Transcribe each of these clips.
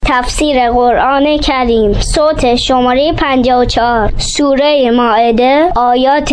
تفسیر قرآن کریم صوت شماره 54 سوره مائده آیات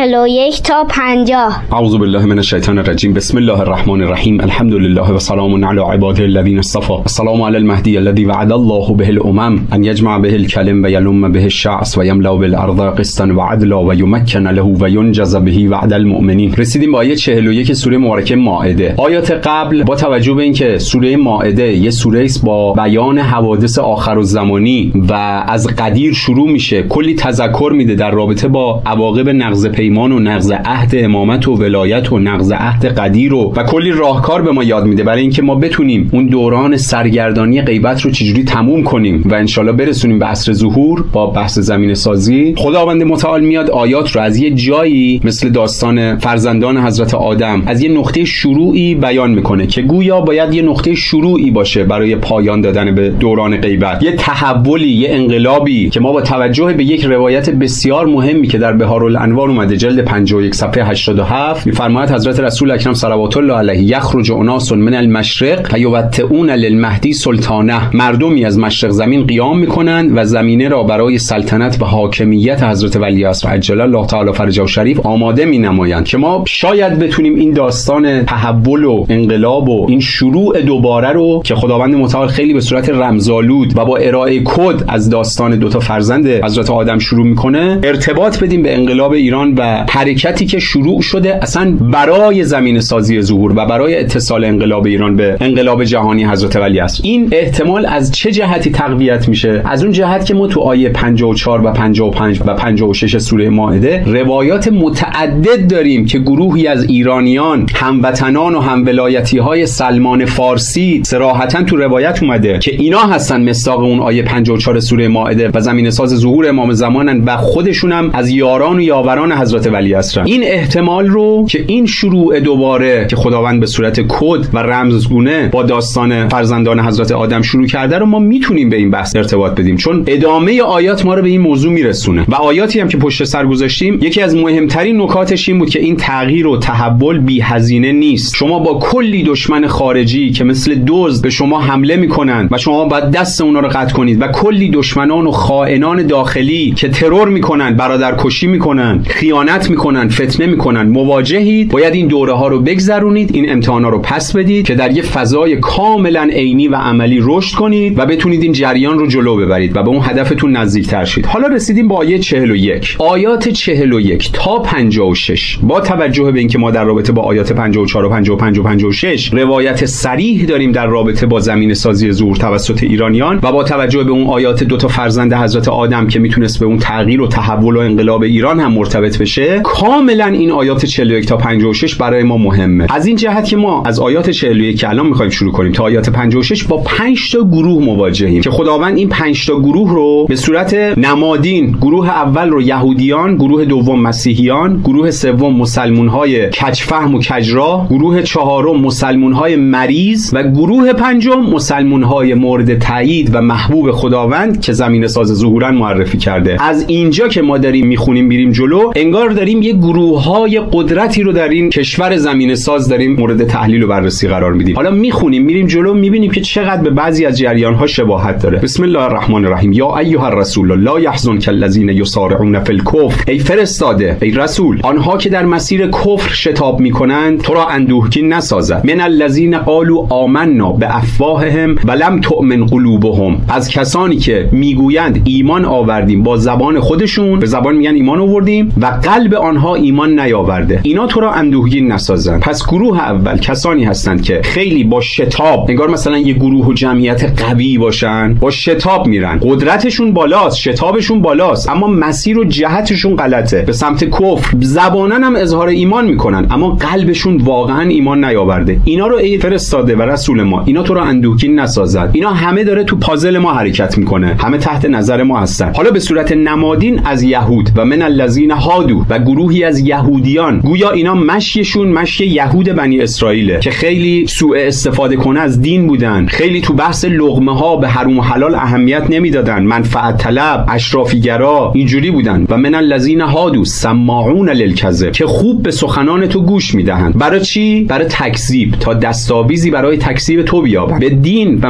41 تا 50. اعوذ بالله من الشیطان الرجیم. بسم الله الرحمن الرحیم. الحمد لله و سلام علی عباده الذین اصطفى. السلام علی المهدی الذی وعد الله به الامم ان یجمع به الکلم و یلم به الشعث و یملا بالارض قسطا و عدلا و یمکن له و ینجز به وعد المؤمنین. رسیدیم به آیه 41 سوره مبارکه مائده. آیات قبل با توجه به اینکه سوره مائده یه سوره است با بیان حوادث آخرالزمانی و از قدیر شروع میشه، کلی تذکر میده در رابطه با عواقب نقض پیمان و نقض عهد امامت و ولایت و نقض عهد قدیر و کلی راهکار به ما یاد میده برای اینکه ما بتونیم اون دوران سرگردانی غیبت رو چجوری تموم کنیم و انشالله برسونیم به عصر ظهور با بحث زمینه سازی. خداوند متعال میاد آیات رو از یه جایی مثل داستان فرزندان حضرت آدم از یه نقطه شروعی بیان میکنه که گویا باید یه نقطه شروعی باشه برای پایان دادن به دوران غیبت، یه تحولی، یه انقلابی که ما با توجه به یک روایت بسیار مهمی که در بهارالانوار اومده جلد 51 صفحه 87 میفرماید حضرت رسول اکرم صلوات الله علیه یخرج اناس من المشرق فیوطئون للمهدی سلطانه، مردمی از مشرق زمین قیام میکنند و زمینه را برای سلطنت و حاکمیت حضرت ولی عصر عجل الله تعالی فرجه شریف آماده مینمایند که ما شاید بتونیم این داستان تحول و انقلاب و این شروع دوباره رو که خداوند متعال خیلی به صورت رمزآلود و با ارائه کد از داستان دوتا فرزند حضرت آدم شروع میکنه ارتباط بدیم به انقلاب ایران و حرکتی که شروع شده اصلا برای زمین سازی ظهور و برای اتصال انقلاب ایران به انقلاب جهانی حضرت ولی عصر. این احتمال از چه جهتی تقویت میشه؟ از اون جهت که ما تو آیه 54 و 55 و 56 سوره مائده روایات متعدد داریم که گروهی از ایرانیان هموطنان و همولایتی های سلمان فارسی صراحتاً تو روایت اومده که اینا هستن مصداق اون آیه 54 سوره مائده و زمینه ساز ظهور امام زمانن و خودشون هم از یاران و یاوران حضرت ولی عصرن. این احتمال رو که این شروع دوباره که خداوند به صورت کد و رمزگونه با داستان فرزندان حضرت آدم شروع کرده رو ما میتونیم به این بحث ارتباط بدیم، چون ادامه آیات ما رو به این موضوع میرسونه و آیاتی هم که پشت سر گذاشتیم یکی از مهمترین نکاتش این بود که این تغییر و تحول بی هزینه نیست. شما با کلی دشمن خارجی که مثل دزد به شما حمله میکنن و شما باید دست اونا رو قطع کنید و کلی دشمنان و خائنان داخلی که ترور میکنن، برادرکشی میکنن، خیانت میکنن، فتنه میکنن مواجهید. باید این دوره ها رو بگذرونید، این امتحانا رو پس بدید که در یه فضای کاملا عینی و عملی رشد کنید و بتونید این جریان رو جلو ببرید و به اون هدفتون نزدیکتر شید. حالا رسیدیم به آیه 41. آیات 41 تا 56 با توجه به اینکه ما در رابطه با آیات 54 و 55 و 56 روایت صریح داریم در رابطه با زمین سازی ظهور توسط ایرانیان و با توجه به اون آیات دو تا فرزند حضرت آدم که میتونست به اون تغییر و تحول و انقلاب ایران هم مرتبط بشه، کاملا این آیات 41 تا 56 برای ما مهمه. از این جهت که ما از آیات 41 که الان میخوایم شروع کنیم تا آیات 56 با 5 تا گروه مواجهیم که خداوند این 5 تا گروه رو به صورت نمادین، گروه اول رو یهودیان، گروه دوم مسیحیان، گروه سوم مسلمان‌های کجفهم و کجراه، گروه چهارم مسلمان‌های مریض و گروه پنجم مسلمان‌های مورد تایید و محبوب خداوند که زمینه ساز ظهورن معرفی کرده. از اینجا که ما داریم میخونیم میریم جلو، انگار داریم یه گروه‌های قدرتی رو در این کشور زمینه ساز داریم مورد تحلیل و بررسی قرار میدیم. حالا میخونیم میریم جلو میبینیم که چقدر به بعضی از جریان‌ها شباهت داره. بسم الله الرحمن الرحیم. یا ایها الرسول لا یحزنک الذین یسارعون فی الکفر. ای فرستاده، ای رسول، آنها که در مسیر کفر شتاب میکنند تو را اندوهگین نسازد. من الذین قالوا آمنا بافواههم ولم تؤمن قلوبهم. از کسانی که میگویند ایمان آوردیم با زبان خودشون، به زبان میگن ایمان آوردیم و قلب آنها ایمان نیاورده، اینا تو را اندوهگین نسازند. پس گروه اول کسانی هستند که خیلی با شتاب، انگار مثلا یه گروه و جمعیت قوی باشن، با شتاب میرن، قدرتشون بالاست، شتابشون بالاست، اما مسیر و جهتشون غلطه، به سمت کفر. زبانن هم اظهار ایمان میکنن اما قلبشون واقعا ایمان نیاورده. اینا رو ای فرستاده و رسول ما، اینا تو رو اندوهگین نسازد. اینا همه داره تو پازل ما حرکت میکنه، همه تحت نظر ما هستن. حالا به صورت نمادین از یهود و من الذین هادو و گروهی از یهودیان، گویا اینا مشیشون مشی یهود بنی اسرائیل که خیلی سوء استفاده کنه از دین بودن، خیلی تو بحث لقمه ها به حرام و حلال اهمیت نمیدادن، منفعت طلب، اشرافیگرا اینجوری بودن. و من الذین هادو سماعون للکذب، که خوب به سخنان تو گوش میدهند. برای چی؟ برای تکذیب، تا دستاویزی برای تکذیب تو بیابند. به دین و مفاهیم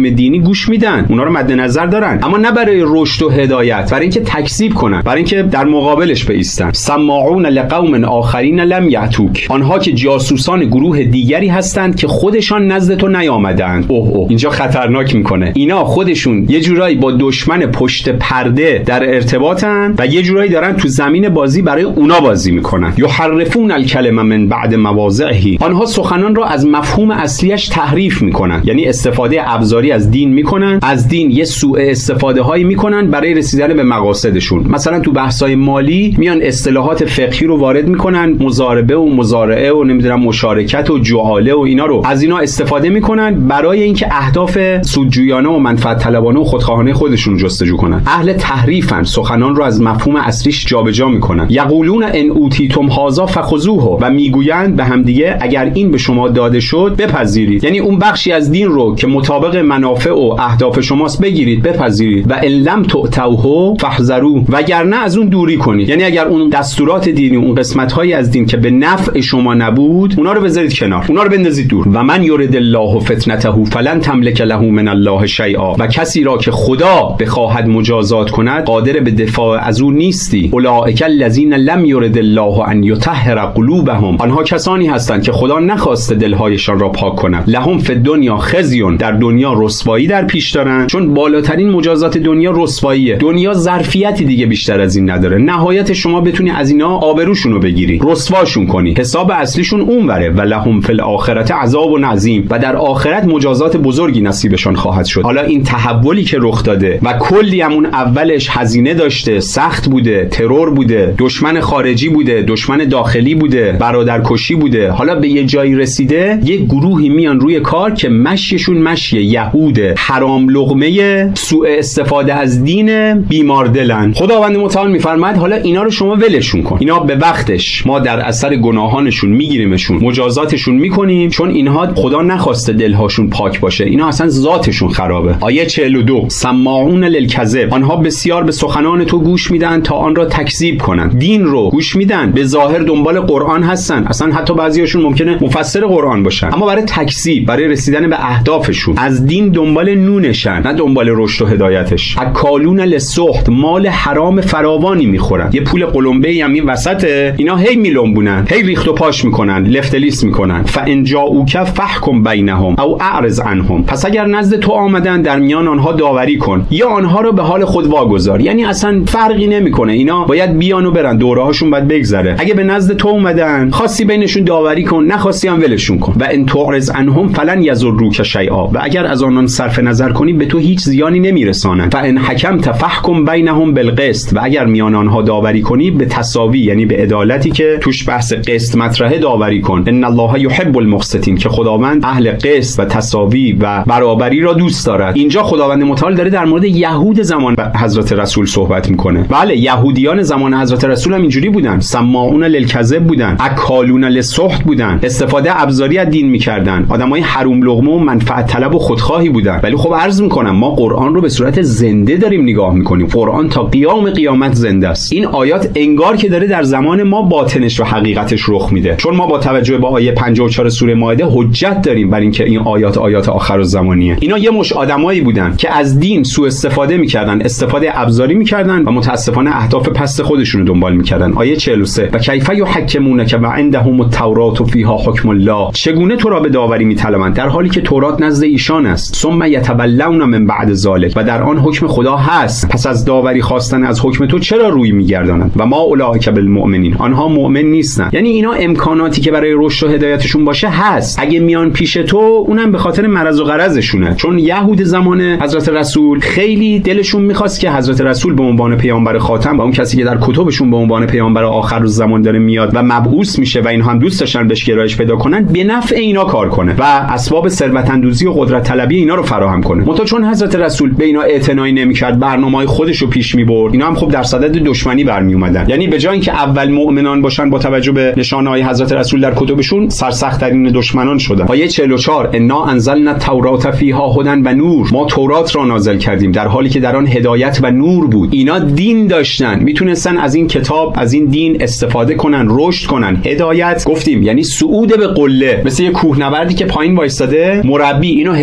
مفاهیم دینی گوش میدن، اونا رو مد نظر دارن، اما نه برای رشد و هدایت، برای اینکه تکذیب کنن، برای اینکه در مقابلش بایستن. سماعون لقوم آخرین لم یأتوک، آنها که جاسوسان گروه دیگری هستند که خودشان نزد تو نیامدند. اوه اینجا خطرناک میکنه. اینا خودشون یه جورایی با دشمن پشت پرده در ارتباطن و یه جورایی دارن تو زمین بازی برای اونا بازی میکنن. یحرفون الکلمه من بعد مواضعه، آنها سخنان را از مفهوم اصلیش تحریف میکنن، یعنی استفاده ابزاری از دین میکنن، از دین یه سوء استفاده هایی میکنن برای رسیدن به مقاصدشون. مثلا تو بحث‌های مالی میان اصطلاحات فقهی رو وارد میکنن، مضاربه و مزارعه و نمیدونم مشارکت و جعاله و اینا رو از اینا استفاده میکنن برای اینکه اهداف سودجویانه و منفعت طلبانه و خودخواهانه خودشون جستجو کنن. اهل تحریفن، سخنان رو از مفهوم اصلیش جابجا میکنن. یقولون ان اوتیتم هذا فخذوه، و میگویند به هم دیگه اگر این به شما داده شد بپذیرید، یعنی اون بخشی از دین رو که مطابق منافع و اهداف شماست بگیرید، بپذیرید. و ان لم تؤتوه فاحذروا، وگرنه از اون دوری کنید، یعنی اگر اون دستورات دینی، اون قسمت‌های از دین که به نفع شما نبود، اونا رو بذارید کنار، اونا رو بندازید دور. و من یرید الله فتنته فلن تملک له من الله شیئا، و کسی را که خدا بخواهد مجازات کند قادر به دفاع از او نیستی. اولئک الذین لم یرد الله ان یطهر قلوبهم، آنها کسانی هستند که خدا نخواسته دلهایشان را پاک کند. لهم فی الدنیا خزی، در دنیا رسوایی در پیش دارن، چون بالاترین مجازات دنیا رسواییه. دنیا ظرفیتی دیگه بیشتر از این نداره. نهایت شما بتونی از اینا آبروشون رو بگیری، رسواشون کنی، حساب اصلیشون اونوره. و لهم فی الاخرة عذاب عظیم، و در آخرت مجازات بزرگی نصیبشان خواهد شد. حالا این تحولی که رخ داده و کلی همون اولش هزینه داشته، سخت بوده، ترور بوده، دشمن خارجی بوده، دشمن داخلی بوده، برادرکشی بوده، حالا به یه جایی رسیده یه گروهی میان روی کار که مشیشون مشی یهود حرام لقمه سوء استفاده از دین بیماردلن. خداوند متعال میفرماید حالا اینا رو شما ولشون کن، اینا به وقتش ما در اثر گناهانشون میگیریمشون، مجازاتشون میکنیم، چون اینها خدا نخواسته دلهاشون پاک باشه، اینا اصلا ذاتشون خرابه. آیه 42 سماعون للکذب، آنها بسیار به سخنان تو گوش میدن تا آن را تکذیب کنند. دین رو گوش میدن، به ظاهر دنبال قرآن هستن، اصلا حتی بعضیاشون ممکنه مفسر قرآن باشن، اما برای تکذیب، برای رسیدن به اهدافشون از دین دنبال نونشن، نه دنبال رشد و هدایتش. اکالون للسحت، مال حرام فراوانی میخورن، یه پول قلمبه‌ای هم این وسطه، اینا هی میلنبونن، هی ریخت و پاش میکنن، لفت لیست میکنن. فان جاءوک فاحکم بینهم او اعرض عنهم، پس اگر نزد تو آمدن در میان آنها داوری کن یا آنها رو به حال خود واگذار، یعنی اصلا فرقی نمیکنه، اینا باید بیان و برن، دوره‌هاشون باید بگذره. اگه به نزد تو اومدن خواستی بینشون داوری کن، نخواستی هم ولشون کن. و ان تعرض عنهم فلن یضروک شیئا، و اگر از آنان صرف نظر کنی به تو هیچ زیانی نمیرسانند. فان حکمت فاحکم بینهم بالقسط، و اگر میان آنها داوری کنی به تساوی، یعنی به عدالتی که توش بحث قسط مطرحه داوری کن. ان الله یحب المقسطین، که خداوند اهل قسط و تساوی و برابری را دوست دارد. اینجا خداوند متعال داره در مورد یهود زمان حضرت رسول صحبت میکنه. بله، یهودیان زمان حضرت رسول هم اینجوری بودن، سماعون للکذب بودن، اکالون للسحت بودن، استفاده ابزاری از دین میکردن، آدمای حروم لقمه و منفعت طلب و خودخواهی بودن. ولی خب عرض میکنم ما قرآن رو به صورت زنده داریم نگاه میکنیم، قرآن تا قیام قیامت زنده است. این آیات انگار که داره در زمان ما باطنش و حقیقتش رخ میده، چون ما با توجه به آیه 54 سوره مائده حجت داریم بر اینکه این آیات آخرالزمانیه. اینا یه مش آدمایی بودن که از دین سوء استفاده میکردن، استفاده ابزاری میکردن و متاسفانه اهداف پست خودشون رو دنبال میکردن. آیه 43 و کیف یحکمونک و عندهم التوراة فیها حکم الله، چگونه تو را به داوری میطلبند در حالی که تورات نزد ایشان است. ثم یتولون من بعد ذلک، و در آن حکم خدا هست، پس از داوری خواستن از حکم تو چرا روی میگردانند. و ما اولئک بالمؤمنین، آنها مؤمن نیستن. یعنی اینا امکاناتی که برای رشد و هدایتشون باشه هست، اگه میان پیش تو اونم به خاطر مرض و غرضشونه. چون یهود زمان حضرت رسول خیلی دلشون میخواست که حضرت رسول به عنوان پیامبر خاتم و اون کسی که در کتبشون به عنوان پیامبر آخرالزمان داره میاد و مبعوث میشه و اینها هم دوست داشتن بهش گرایش پیدا کنن، به نفع اینا کار کنه و اسباب ثروت اندوزی و قدرت طلبی اینا رو فراهم کنه. منتها چون حضرت رسول به اینا اعتنایی نمیکرد، برنامه‌های خودش رو پیش میبرد، اینا هم خب در صدد دشمنی برمی اومدن. یعنی به جای اینکه اول مؤمنان باشن با توجه به نشانه‌های حضرت رسول در کتبشون، سرسخت‌ترین دشمنان شدن. آیه 44 انا انزلنا التوراة فیها هدی و نور، ما تورات را نازل کردیم در حالی که در آن هدایت و نور بود. اینا دین داشتن، میتونستن از این کتاب، از این دین استفاده کنن، رشد کنن. هدایت گفتیم یعنی صعود به قله، مثل یه کوهنوردی که پایین وایساده، مربی اینو هدایت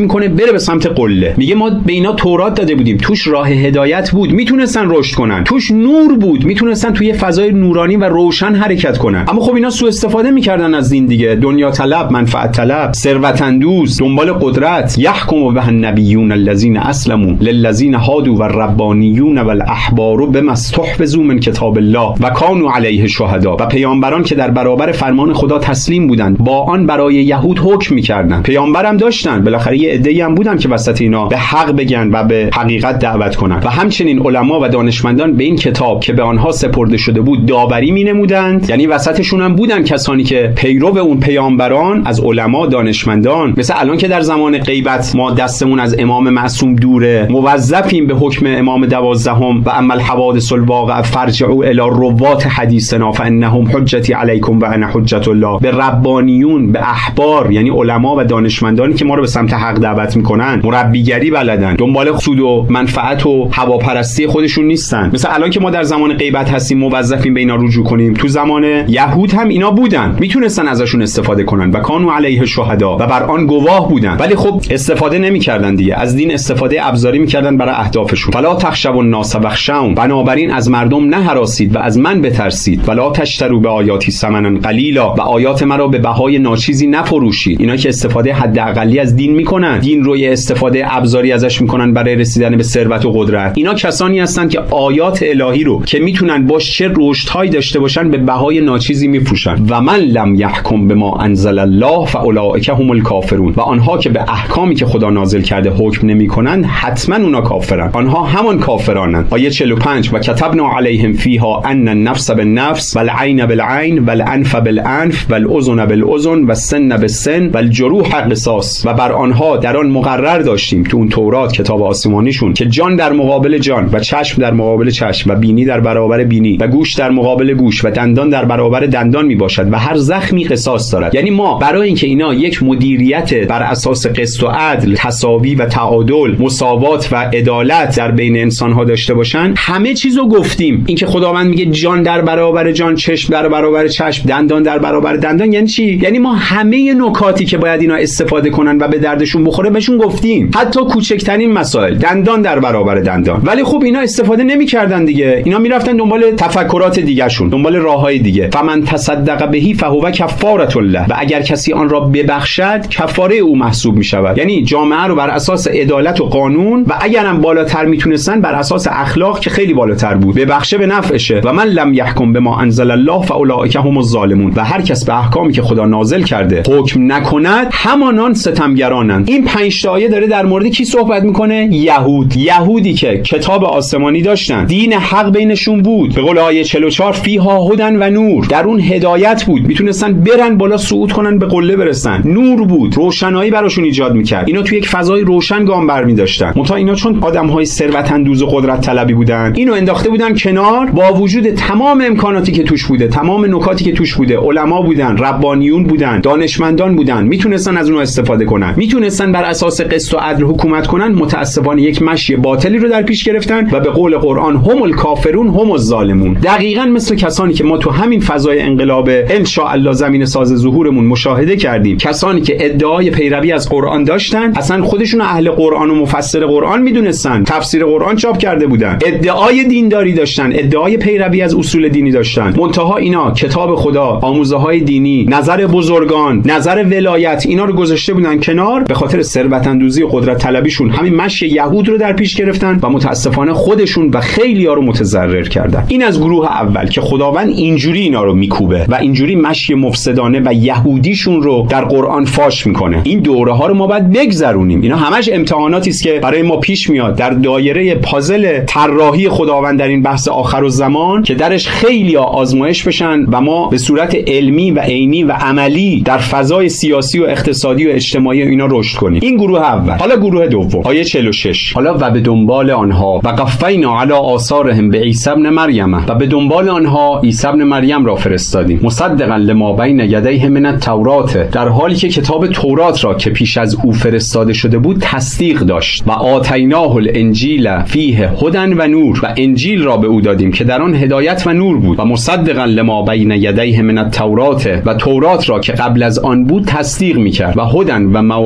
میکنه بره به سمت قله. میگه ما به اینا تورات داده بودیم، توش راه هدایت بود، میتونستن رشد کنن، توش نور بود، میتونستن توی فضای نورانی و روشن حرکت کنن. اما خب اینا سوء استفاده میکردن از دین دیگه، دنیا طلب، منفعت طلب، ثروت اندوز، دنبال قدرت. یحکم به النبیون الذین اسلموا للذین هادوا والربانیون والاحبار بما استحفظوا من کتاب الله و کانوا علیه شهدا. و پیامبران که در برابر فرمان خدا تسلیم بودند با آن برای یهود حکم میکردند. پیامبرم داشتن، بالاخره یه عده‌ای هم بودن که وسط اینا به حق بگن و به حقیقت دعوت کنن. و همچنین علما و دانشمندان به این کتاب که به آنها سپرده شده بود داوری مینمودند. یعنی وسطشون هم بودن کسانی که پیرو اون پیامبران از علما، دانشمندان، مثل الان که در زمان غیبت ما دستمون از امام معصوم دوره، موظفیم به حکم امام 12 و اما الحوادث الواقعه فرجعوا الی روات حدیثنا فانهم حجتی علیکم و انا حجت الله. به ربانیون، به احبار، یعنی علما و دانشمندانی که ما رو به سمت حق دعوت میکنن، مربیگری بلدن، دنبال سود و منفعت و هواپرستی خودشون نیستن. مثل الان که ما در زمان غیبت هستیم موظفیم به اینا رجوع کنیم، تو زمان یهود هم اینا بودن، میتونستن ازشون استفاده کنن و کانوا علیه شهدا و بر آن گواه بودن. ولی خب استفاده نمیکردن دیگه، از دین استفاده ابزاری میکردن برای اهدافشون. فلا تخشوا الناس واخشون، بنابراین از مردم نهراسید و از من بترسید. ولا تشتروا بآیاتی ثمنا قلیلا، و آیات مرا به بهای ناچیزی نفروشید. اینا که استفاده حداقلی از دین میکنن، دین رو یه استفاده ابزاری ازش میکنن برای رسیدن به ثروت و قدرت، اینا کسانی هستن که آیات الهی رو که میتونن باش چه رشدهایی داشته باشن به بهای ناچیزی میفروشن. و من لم یحکم بما انزل الله فاولئک هم الکافرون، و آنها که به احکامی که خدا نازل کرده حکم نمیکنن حتما اونا کافرن، آنها همان کافرانن. آیه 45 و کتبنا علیهم فیها ان النفس بالنفس والعین بالعین والانف بالانف والاذن بالاذن والسن بالسن والجروح قصاص، و بر آنها در آن مقرر داشتیم تو اون تورات کتاب آسمانیشون که جان در مقابل جان و چشم در مقابل چشم و بینی در برابر بینی و گوش در مقابل گوش و دندان در برابر دندان می باشد و هر زخمی قصاص دارد. یعنی ما برای اینکه اینا یک مدیریت بر اساس قسط و عدل، تساوی و تعادل، مساوات و عدالت در بین انسان ها داشته باشن، همه چیزو گفتیم. اینکه خداوند میگه جان در برابر جان، چشم در برابر چشم، دندان در برابر دندان، یعنی چی؟ یعنی ما همه نکاتی که باید اینا استفاده کنن و به دردشون بخوره بهشون گفتیم، حتی کوچکترین مسائل، دندان در برابر دندان. ولی خب اینا استفاده نمی‌کردن دیگه، اینا میرفتن دنبال تفکرات دیگه‌شون، دنبال راههای دیگه. فمن تصدق بهی فهو کفاره الله، و اگر کسی آن را ببخشد کفاره او محسوب می‌شود. یعنی جامعه رو بر اساس عدالت و قانون و اگرم بالاتر میتونستن بر اساس اخلاق که خیلی بالاتر بود ببخشه به نفعشه. و من لم یحکم بما انزل الله فاولئک هم الظالمون، و هر کس به احکامی که خدا نازل کرده حکم نکند همانان ستمگرانند. این 5 تا آیه داره در مورد کی صحبت میکنه؟ یهودی که کتاب آسمانی داشتن، دین حق بینشون بود. به قول آیه 44 فیها هدن و نور، در اون هدایت بود، میتونستن برن بالا صعود کنن به قله برسن، نور بود، روشنایی براشون ایجاد میکرد. اینا تو یک فضای روشن گام برمی‌داشتن. منتها اینا چون آدم‌های ثروت اندوز و قدرت طلبی بودن، اینو انداخته بودن کنار، با وجود تمام امکاناتی که توش بوده، تمام نکاتی که توش بوده، علما بودن، ربانیون بودن، دانشمندان بودن، میتونستن از اونها استفاده کنن، میتونستن بر اساس قسط و عدل حکومت کنن. متأسفانه یک مشی باطلی رو در پیش گرفتن و به قول قرآن هم الکافرون هم الظالمون. دقیقاً مثل کسانی که ما تو همین فضای انقلاب ان شاء الله زمین ساز ظهورمون مشاهده کردیم، کسانی که ادعای پیروی از قرآن داشتن، اصلا خودشون اهل قرآن و مفسر قرآن میدونستن، تفسیر قرآن چاپ کرده بودن، ادعای دینداری داشتن، ادعای پیروی از اصول دینی داشتن. منتها اینا کتاب خدا، آموزه‌های دینی، نظر بزرگان، نظر ولایت، اینا رو گذاشته بودن کنار، به خاطر ثروت اندوزی و قدرت طلبیشون همین مشی یهود رو در پیش گرفتن و متاسفانه خودشون و خیلی‌ها رو متضرر کردن. این از گروه اول که خداوند اینجوری اینا رو میکوبه و اینجوری مشی مفسدانه و یهودیشون رو در قرآن فاش میکنه. این دوره ها رو ما باید بگذرونیم. اینا همش امتحاناتی است که برای ما پیش میاد در دایره پازل طراحی خداوند در این بحث آخرالزمان که درش خیلی‌ها آزمایش بشن و ما به صورت علمی و عینی و عملی در فضای سیاسی و اقتصادی و اجتماعی اینا رشد کنیم. این گروه اول. حالا گروه دوم، آیه 46. حالا و به دنبال آنها و قفینا علی آثارهم به عیسی ابن مریم، و به دنبال آنها عیسی ابن مریم را فرستادیم، مصدقا لما بین یدیه من التورات، در حالی که کتاب تورات را که پیش از او فرستاده شده بود تصدیق داشت. و آتیناه الانجیل فیه هدن و نور، و انجیل را به او دادیم که در آن هدایت و نور بود. و مصدقا لما بین یدیه من التورات، و تورات را که قبل از آن بود تصدیق میکرد. و هدن و موعظه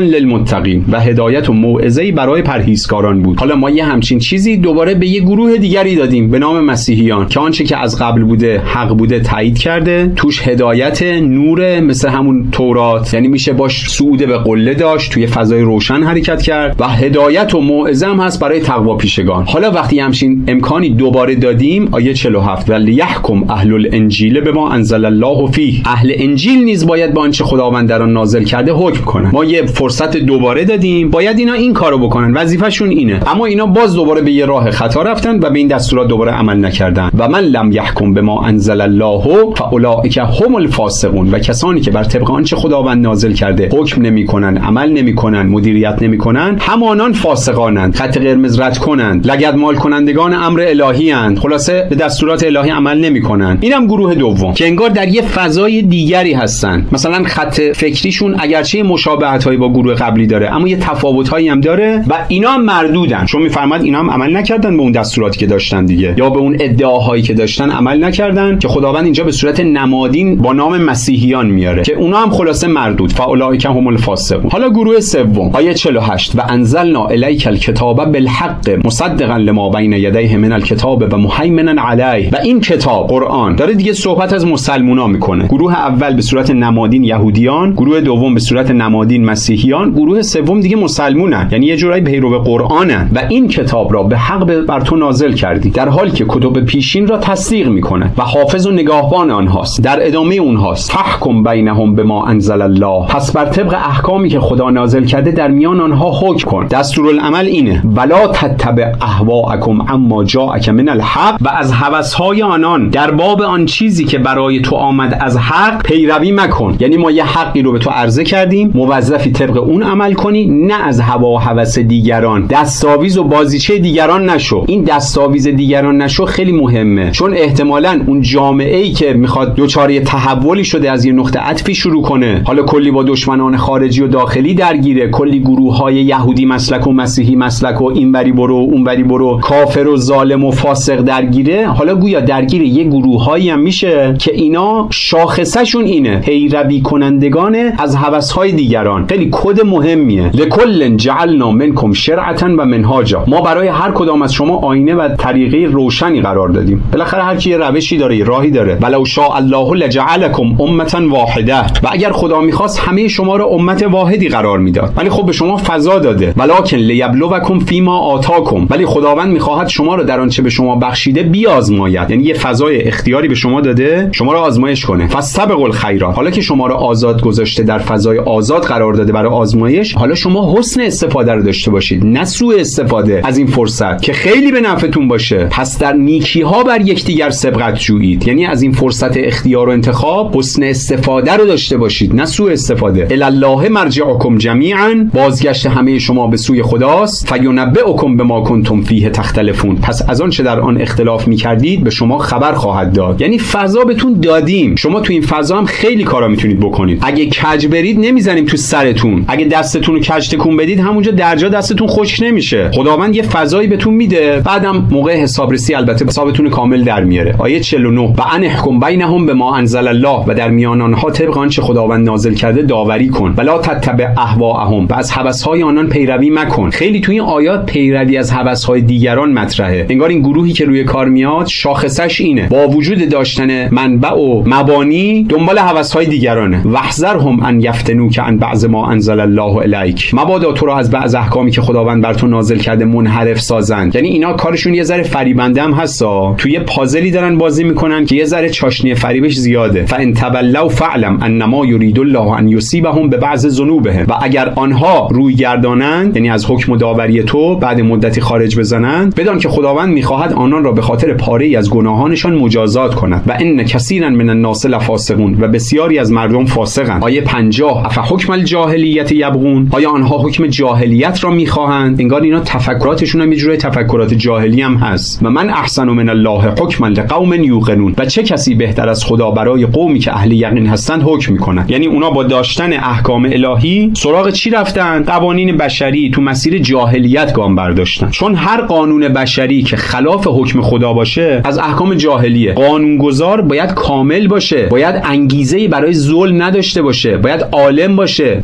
للمتقین و هدایت و موعظه‌ای برای پرهیزکاران بود. حالا ما یه همچین چیزی دوباره به یه گروه دیگری دادیم به نام مسیحیان که آنچه که از قبل بوده حق بوده تایید کرده، توش هدایت، نور، مثل همون تورات، یعنی میشه باش صعود به قله داشت، توی فضای روشن حرکت کرد و هدایت و موعظه هم هست برای تقوا پیشگان. حالا وقتی همچین امکانی دوباره دادیم، آیه 47 ولیحکم اهل الانجیل بما انزل الله فیه، اهل انجیل نیز باید با آنچه خداوند در آن نازل کرده حکم کنن. ما یه فرصت دوباره دادیم، باید اینا این کارو بکنن، وظیفه‌شون اینه. اما اینا باز دوباره به یه راه خطا رفتن و به این دستورات دوباره عمل نکردن. و من لم یحکم بما انزل الله فاولئک هم الفاسقون، و کسانی که بر طبق آنچه خداوند نازل کرده حکم نمی‌کنن، عمل نمی‌کنن، مدیریت نمی‌کنن، همانان فاسقانند، خط قرمز رد کنند، لگدمال کنندگان امر الهی اند. خلاصه به دستورات الهی عمل نمی‌کنن. اینم گروه دوم که انگار در یه فضای دیگری هستن. مثلا خط فکریشون اگرچه مشابهت‌هایی با گروه قبلی داره، اما یه تفاوت‌هایی هم داره و اینا هم مردودن. چون می‌فرماد اینا هم عمل نکردن به اون دستوراتی که داشتن دیگه، یا به اون ادعاهایی که داشتن عمل نکردن، که خداوند اینجا به صورت نمادین با نام مسیحیان میاره که اونا هم خلاصه مردود. فاولئک هم الفاسقون. حالا گروه سوم، آیه 48 و انزلنا الیک الکتاب بالحق مصدقا لما بین یدیه من الکتاب و مهیمنا علیه. و این کتاب قرآن داره دیگه صحبت از مسلمونا میکنه. گروه اول به صورت نمادین یهودیان، گروه دوم به صورت نمادین مسیحیان، گروه سوم دیگه مسلمونن، یعنی یه جورایی پیرو قرآنن. و این کتاب را به حق بر تو نازل کردی، در حالی که کتب پیشین را تصدیق میکنه و حافظ و نگاهبان آنهاست، در ادامه اونهاست. فحکم بینهم بما انزل الله، پس بر طبق احکامی که خدا نازل کرده در میان آنها حکم کن. دستورالعمل اینه ولا تتبع اهواءکم اما جاءک من الحق، و از هوس‌های آنان در باب آن چیزی که برای تو آمد از حق پیروی مکن. یعنی ما یه حقی رو به تو عرضه کردیم، موظفی طبق اون عمل کنی، نه از هوا و هوس دیگران، دستاویز و بازیچه دیگران نشو. این دستاویز دیگران نشو خیلی مهمه، چون احتمالاً اون جامعه‌ای که میخواد دوچاره تحولی شده از یه نقطه عطفی شروع کنه، حالا کلی با دشمنان خارجی و داخلی درگیره، کلی گروه‌های یهودی مسلک و مسیحی مسلک و اینوری برو اونوری برو، کافر و ظالم و فاسق درگیره، حالا گویا درگیر یه گروه‌هایی هم میشه که اینا شاخصه‌شون اینه پیروی کنندگان از هوس‌های دیگران. خیلی کد مهمیه. لکل جعلنا منکم شرعة و منهاجا، ما برای هر کدام از شما آینه و طریقه روشنی قرار دادیم. بالاخره هر کی یه روشی داره، یه راهی داره. ولو شاء الله لجعلکم امة واحده، و اگر خدا می‌خواست همه شما رو امت واحدی قرار میداد، ولی خب به شما فضا داده. ولکن لیبلوکم فیما آتاکم، ولی خداوند می‌خواهد شما رو در آنچه به شما بخشیده بیازماید، یعنی یه فضای اختیاری به شما داده شما رو آزمایش کنه. فاستبقوا الخیرات، حالا که شما رو آزاد گذاشته، در فضای آزاد قرار داده برای آزمایش، حالا شما حسن استفاده رو داشته باشید، نه سوء استفاده از این فرصت که خیلی به نفعتون باشه. پس در نیکی‌ها بر یکدیگر سبقت جویید، یعنی از این فرصت اختیار و انتخاب حسن استفاده رو داشته باشید، نه سوء استفاده. الی الله مرجعکم جمیعا، بازگشت همه شما به سوی خداست. فینبئکم بما کنتم فیه تختلفون، پس از آن چه در آن اختلاف می‌کردید به شما خبر خواهد داد. یعنی فضا بهتون دادیم، شما تو این فضا هم خیلی کارا میتونید بکنید. اگه کج برید نمیزنیم تو سرتون، اگه دستتون رو کج تکون بدید همونجا درجا دستتون خشک نمیشه. خداوند یه فضایی بهتون میده، بعدم موقع حسابرسی البته حسابتون کامل در میاره. آیه 49 و ان احکم بینهم بما انزل الله، و در میان آنها طبق آنچه خداوند نازل کرده داوری کن. ولا تتبع اهواءهم، و از هوس‌های آنان پیروی مکن. خیلی توی این آیات پیروی از هوس‌های دیگران مطرحه. انگار این گروهی که روی کار میاد شاخصش اینه، با وجود داشتن منبع و مبانی دنبال هوس‌های دیگرانه. واحذرهم ان یفتنوک عن بعض ما انزل الله الیک، مبادا تو را از بعض احکامی که خداوند بر تو نازل کرده منحرف سازند. یعنی اینا کارشون یه ذره فریبنده هم هستا، توی پازلی دارن بازی میکنن که یه ذره چاشنی فریبش زیاده. فان تولوا فاعلم انما یرید الله ان یصیبهم ببعض ذنوبهم، و اگر آنها روی گردانند، یعنی از حکم و داوری تو بعد مدتی خارج بزنند، بدان که خداوند میخواهد آنان را به خاطر پاره‌ای از گناهانشان مجازات کند. و ان کثیرا من الناس لفاسقون، و بسیاری از مردم فاسقند. آیه 50 افحکم الجاهلیت یبغون، آیا آنها حکم جاهلیت را میخواهند؟ انگار اینا تفکراتشون هم یه جوری تفکرات جاهلی هم هست. و من احسن من الله حکما لقوم یوقنون، و چه کسی بهتر از خدا برای قومی که اهل یقین هستند حکم میکنند. یعنی اونا با داشتن احکام الهی سراغ چی رفتن؟ قوانین بشری تو مسیر جاهلیت گام برداشتن. چون هر قانون بشری که خلاف حکم خدا باشه از احکام جاهلیه. قانونگذار باید کامل باشه، باید انگیزه‌ای برای ظلم نداشته باشه، باید عالم باشه. قانونی که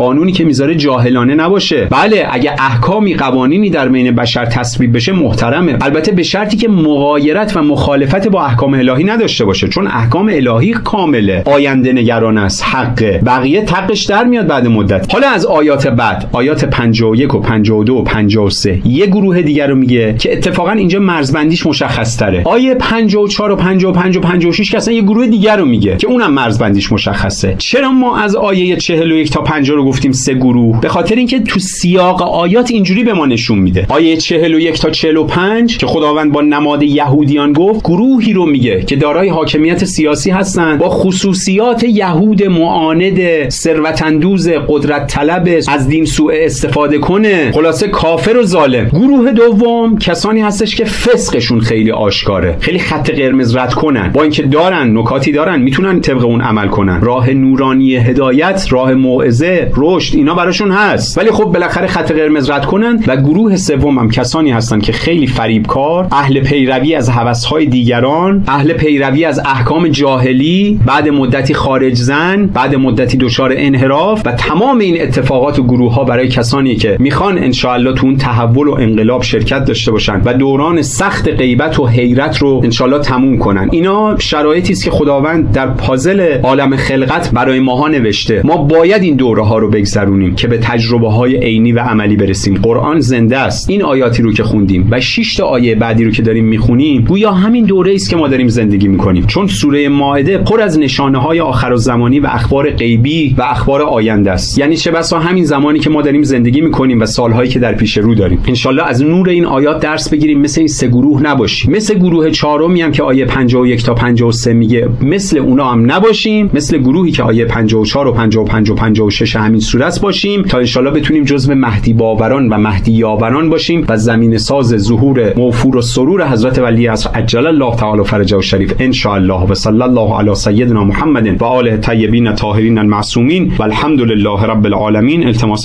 میذاره جاهلانه نباشه. بله اگه احکامی قوانینی در بین بشر تصویب بشه محترمه، البته به شرطی که مغایرت و مخالفت با احکام الهی نداشته باشه، چون احکام الهی کامله، آینده نگران است، حقه، بقیه تقش در میاد بعد مدت. حالا از آیات بعد، آیات 51 و 52 و 53 یه گروه دیگر رو میگه که اتفاقا اینجا مرزبندیش مشخص تره. آیه 54 و 55 و 56 که اصلا یه گروه دیگر رو میگه که اونم مرزبندیش مشخصه. چرا ما از آیه 41 تا 50 رو گفتیم سه گروه؟ به خاطر اینکه تو سیاق آیات اینجوری به ما نشون میده. آیه 41 تا 45 که خداوند با نماد یهودیان گفت، گروهی رو میگه که دارای حاکمیت سیاسی هستن، با خصوصیات یهود معاند، ثروت اندوز، قدرت طلب، از دین سوء استفاده کنه، خلاصه کافر و ظالم. گروه دوم کسانی هستش که فسقشون خیلی آشکاره، خیلی خط قرمز رد کنن، با اینکه دارن نکاتی دارن میتونن طبق اون عمل کنن، راه نورانی هدایت، راه موعظه، رشد اینا براشون هست، ولی خب بالاخره خط قرمز رد کنن. و گروه سوم هم کسانی هستن که خیلی فریبکار، اهل پیروی از هوس‌های دیگران، اهل پیروی از احکام جاهلی، بعد مدتی خارج زن، بعد مدتی دچار انحراف. و تمام این اتفاقات و گروه‌ها برای کسانی که میخوان ان شاء الله تو اون تحول و انقلاب شرکت داشته باشن و دوران سخت غیبت و حیرت رو ان شاء الله تموم کنن. اینا شرایطی است که خداوند در پازل عالم خلقت برای ماها نوشته. ما باید این دوره‌ها رو بگذرونیم که به تجربه‌های عینی و عملی برسیم. قرآن زنده است. این آیاتی رو که خوندیم و 6 تا آیه بعدی رو که داریم میخونیم گویا همین دوره است که ما داریم زندگی میکنیم، چون سوره مائده پر از نشانه‌های آخرالزمانی و اخبار غیبی و اخبار آینده است. یعنی چه بسا همین زمانی که ما داریم زندگی میکنیم و سالهایی که در پیش رو داریم. ان شاء الله از نور این آیات درس بگیریم، مثل این سه گروه نباشیم، مثل گروه چهارمی هم که آیه 51 تا 53 میگه مثل اونا هم نباشیم، مثل گروهی که آیه 54 و 55 و 56 همین سوره است باشیم، تا ان شاء الله بتونیم جزو مهدی باوران و مهدی یاوران باشیم و زمین ساز ظهور موفور و سرور حضرت ولی عصر عجل الله تعالی فرجه الشریف ان شاء الله. و صلی الله علی سیدنا محمد و آله الطیبین الطاهرین المعصومین والحمد لله رب العالمین. التماس